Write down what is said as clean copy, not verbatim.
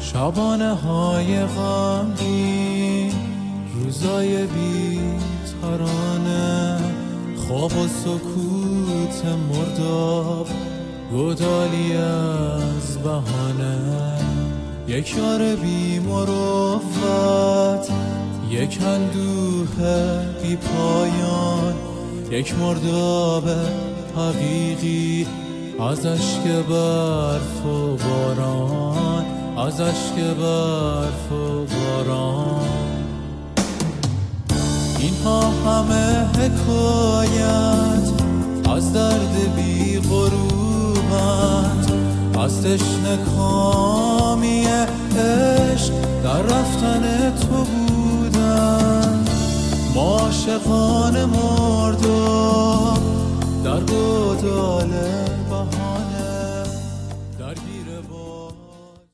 شبانه های غمگین، روزای بی ترانه، خواب و سکوت مرداب، گودالی از بهانه. یک یار بی مروت، یک اندوه بی پایان، یک مرداب حقیقی از اشک برف و باران، از اشک برف و باران. اینها همه حکایت از درد بی غروبند، از تشنه کامی عشق در رفتن تو بودن. ما عاشقان مردم در گودال